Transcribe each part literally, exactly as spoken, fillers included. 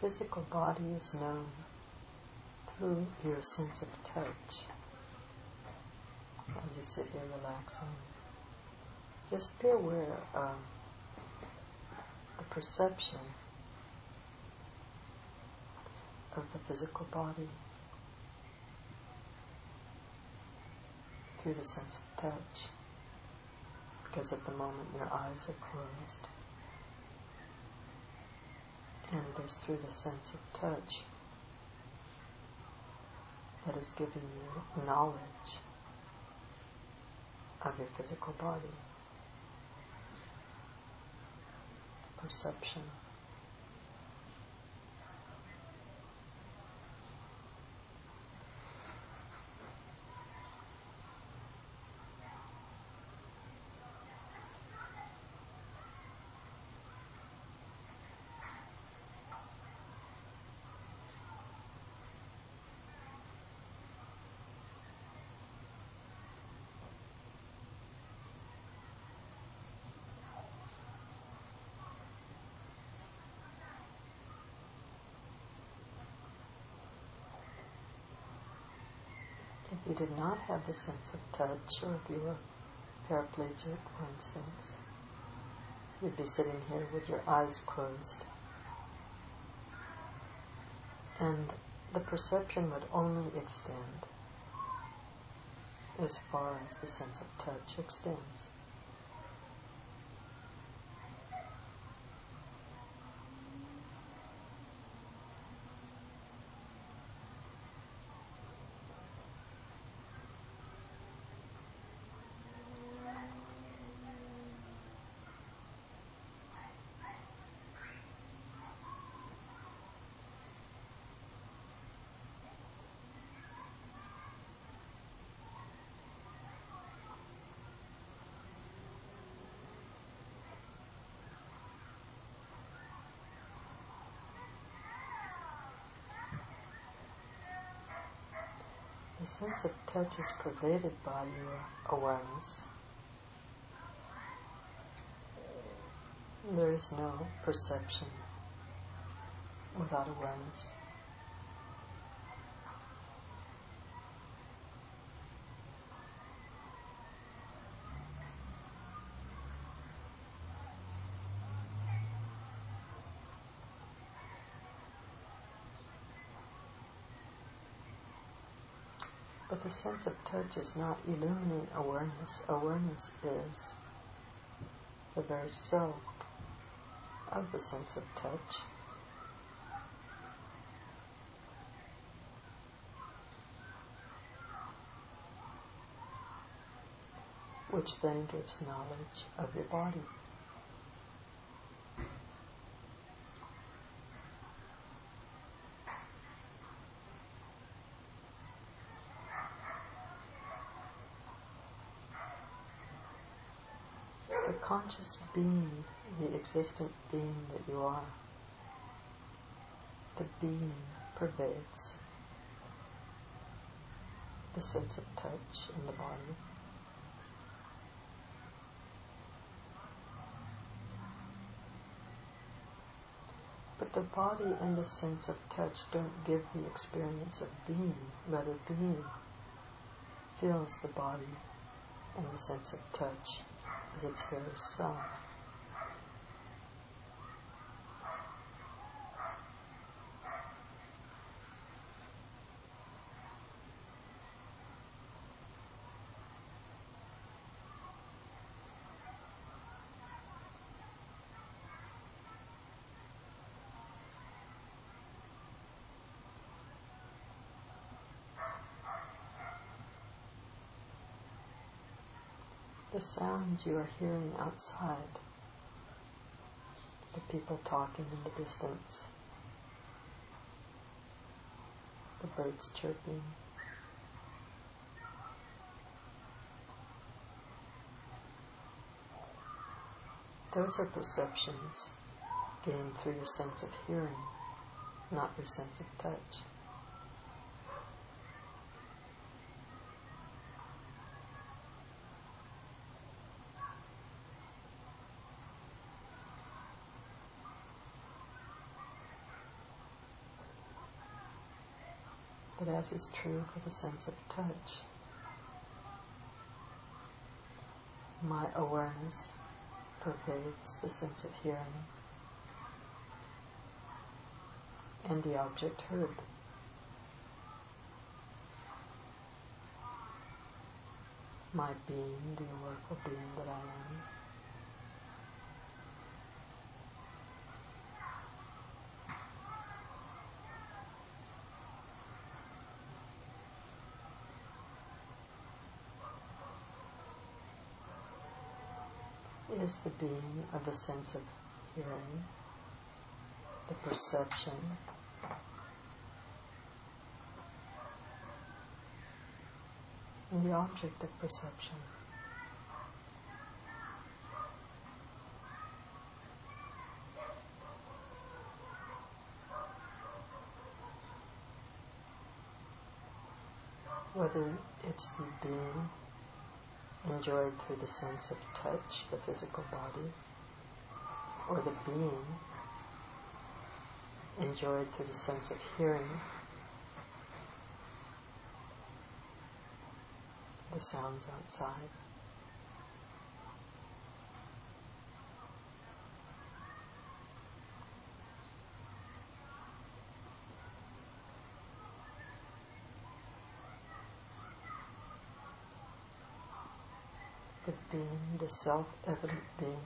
physical body is known through your sense of touch. As you sit here relaxing, just be aware of the perception of the physical body through the sense of touch, because at the moment your eyes are closed, and it is through the sense of touch that is giving you knowledge of your physical body, perception. If you did not have the sense of touch, or if you were paraplegic, for instance, you'd be sitting here with your eyes closed, and the perception would only extend as far as the sense of touch extends. The sense of touch is pervaded by your awareness. There is no perception without awareness. But the sense of touch is not illuminating awareness. Awareness is the very self of the sense of touch. Which then gives knowledge of your body. The conscious being, the existent being that you are, the being pervades the sense of touch in the body. But the body and the sense of touch don't give the experience of being, rather being feels the body and the sense of touch as its very self. The sounds you are hearing outside, the people talking in the distance, the birds chirping, those are perceptions gained through your sense of hearing, not your sense of touch. But as is true for the sense of touch, my awareness pervades the sense of hearing and the object heard. My being, the oracle being that I am, is the being of the sense of hearing, the perception, and the object of perception. Whether it's the being enjoyed through the sense of touch, the physical body, or the being enjoyed through the sense of hearing, the sounds outside. The being, the self-evident being,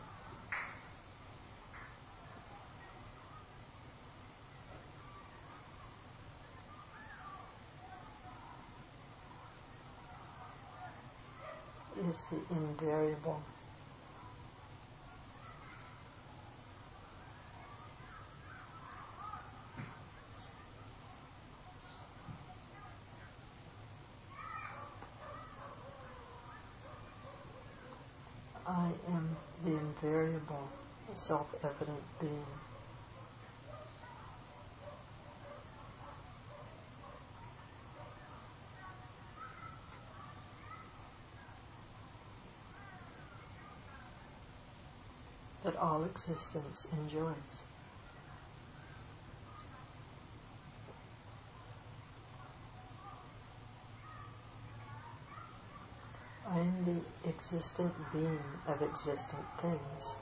is the invariable, I am the invariable, self-evident being. That all existence enjoys. I am the existent being of existent things.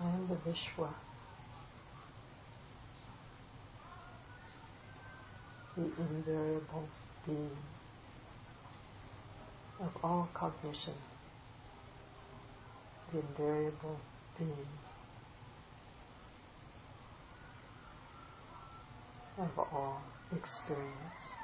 I am the Vishwa, the invariable being of all cognition, the invariable being of all experience.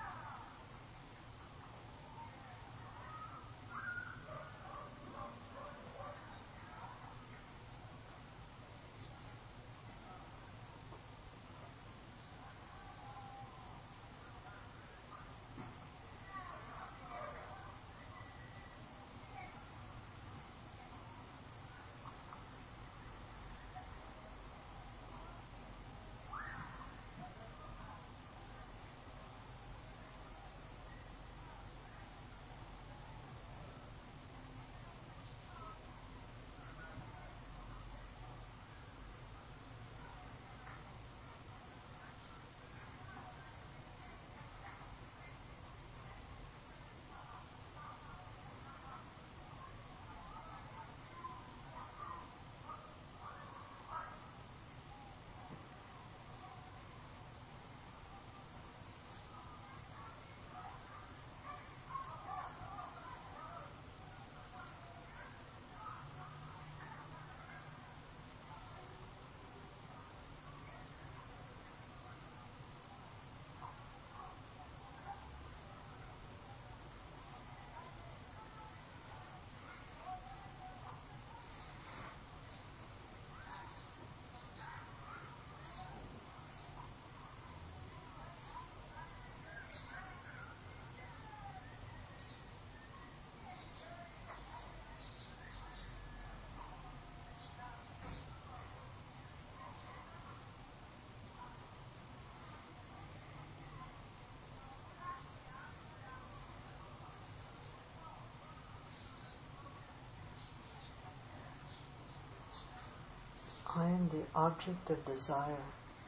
I am the object of desire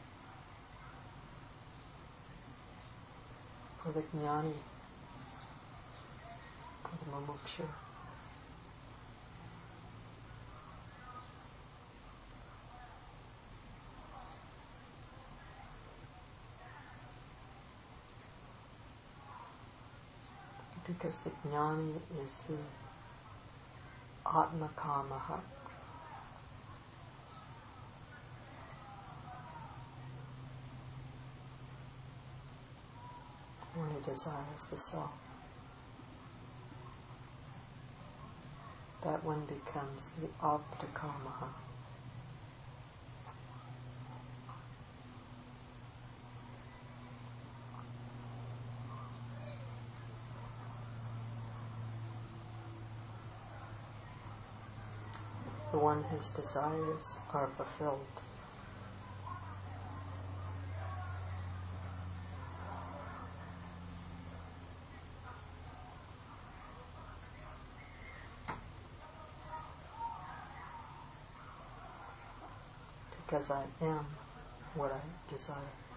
for the jnani, for the mumukshu. Because the jnani is the atma kamaha, one who desires the self. That one becomes the aptakamaha. The one whose desires are fulfilled. Because I am what I desire.